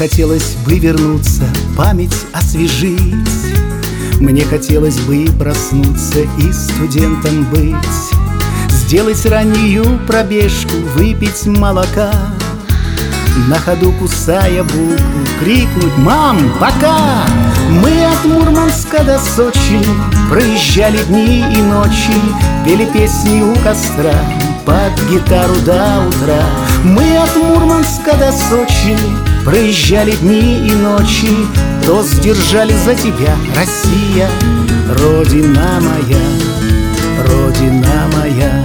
хотелось бы вернуться, память освежить. Мне хотелось бы проснуться и студентом быть, сделать раннюю пробежку, выпить молока, на ходу кусая булку, крикнуть: «Мам, пока!» Мы от Мурманска до Сочи проезжали дни и ночи, пели песни у костра под гитару до утра. Мы от Мурманска до Сочи проезжали дни и ночи, тост держали за тебя, Россия, Родина моя, Родина моя.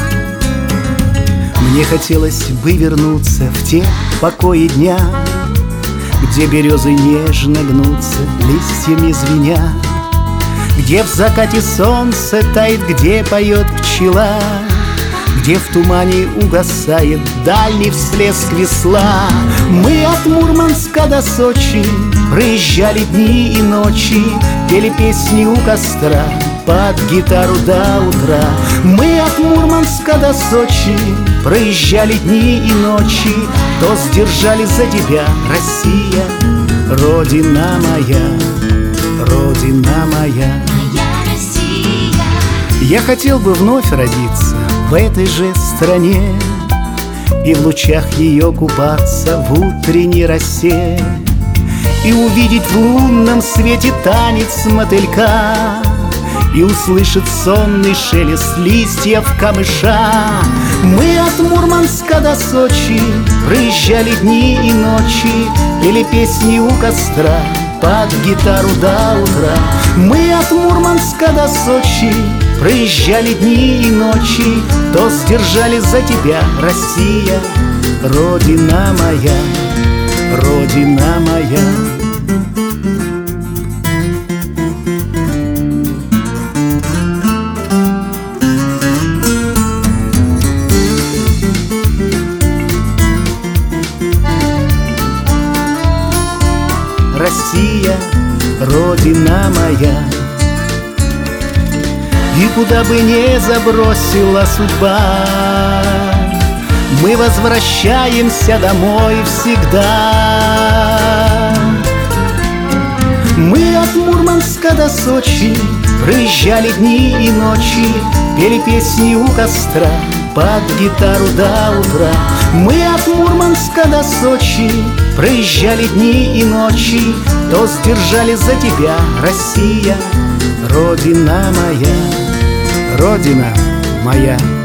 Мне хотелось бы вернуться в те покои дня, где березы нежно гнутся, листьями звеня, где в закате солнце тает, где поет пчела, где в тумане угасает дальний всплеск весла. Мы от Мурманска до Сочи проезжали дни и ночи, пели песни у костра под гитару до утра. Мы от Мурманска до Сочи проезжали дни и ночи, тост держали за тебя, Россия, Родина моя, Родина моя. Я хотел бы вновь родиться в этой же стране и в лучах ее купаться в утренней росе, и увидеть в лунном свете танец мотылька, и услышать сонный шелест листьев камыша. Мы от Мурманска до Сочи проезжали дни и ночи, пели песни у костра под гитару до утра. Мы от Мурманска до Сочи проезжали дни и ночи, тост держали за тебя, Россия, Родина моя, Родина моя. Россия, Родина моя. И куда бы ни забросила судьба, мы возвращаемся домой всегда. Мы от Мурманска до Сочи проезжали дни и ночи, пели песни у костра под гитару до утра. Мы от Мурманска до Сочи проезжали дни и ночи, тост держали за тебя, Россия, Родина моя, Родина моя.